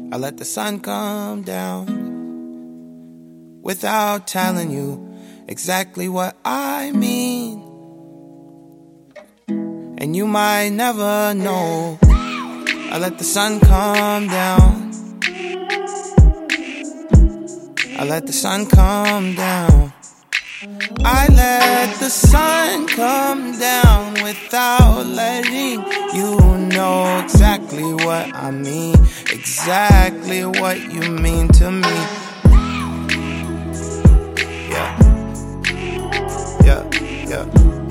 I let the sun come down without telling you exactly what I mean. And you might never know. I let the sun come down. I let the sun come down. I let the sun come down without letting you know exactly what I mean, exactly what you mean to me. Yeah, yeah, yeah.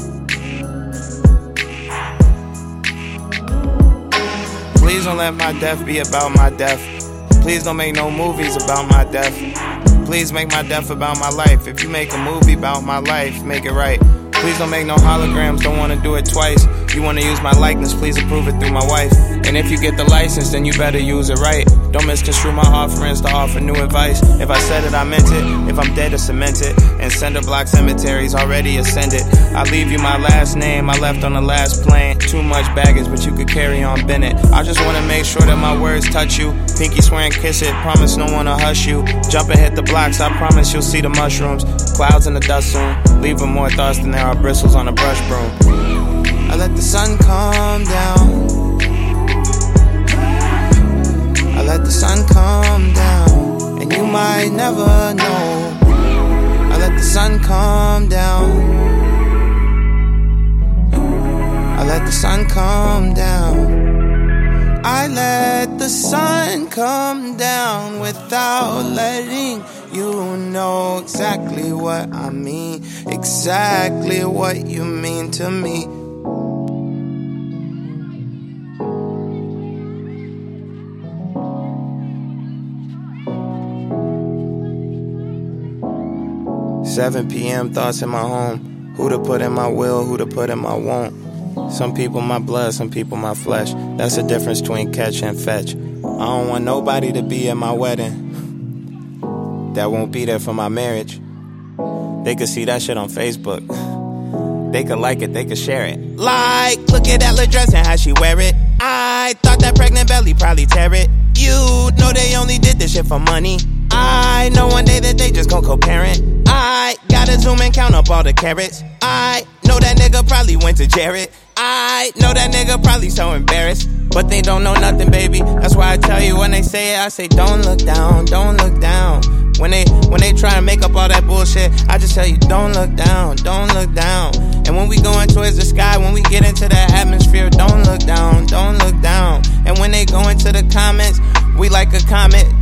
Please don't let my death be about my death. Please don't make no movies about my death. Please make my death about my life. If you make a movie about my life, make it right. Please don't make no holograms, don't wanna do it twice. You wanna use my likeness, please approve it through my wife. And if you get the license, then you better use it right. Don't misconstrue my offerings to offer new advice. If I said it, I meant it. If I'm dead, to cement it. And cinder block cemeteries already ascended. I leave you my last name, I left on the last plane. Too much baggage, but you could carry on Bennett. I just wanna make sure that my words touch you. Pinky swear and kiss it, promise no one will hush you. Jump and hit the blocks, I promise you'll see the mushrooms. Clouds in the dust soon, leaving more thoughts than there are bristles on a brush broom. I let the sun come down. I let the sun come down, and you might never know. I let the sun come down. I let the sun come down. I let the sun come down without letting you know exactly what I mean, exactly what you mean to me. "7 p.m. thoughts in my home. Who to put in my will, who to put in my won't. Some people my blood, some people my flesh. That's the difference between catch and fetch. I don't want nobody to be at my wedding that won't be there for my marriage. They could see that shit on Facebook. They could like it, they could share it. Like, look at that little dress and how she wear it. I thought that pregnant belly probably tear it. You know they only did this shit for money. I know one day that they just gon' co-parent. I gotta zoom and count up all the carrots. I know that nigga probably went to Jared. I know that nigga probably so embarrassed. But they don't know nothing, baby. That's why I tell you when they say it, I say don't look down, don't look down. When they try and make up all that bullshit, I just tell you don't look down, don't look down. And when we going towards the sky, when we get into that atmosphere, don't look down, don't look down. And when they go into the comments, we like a comet,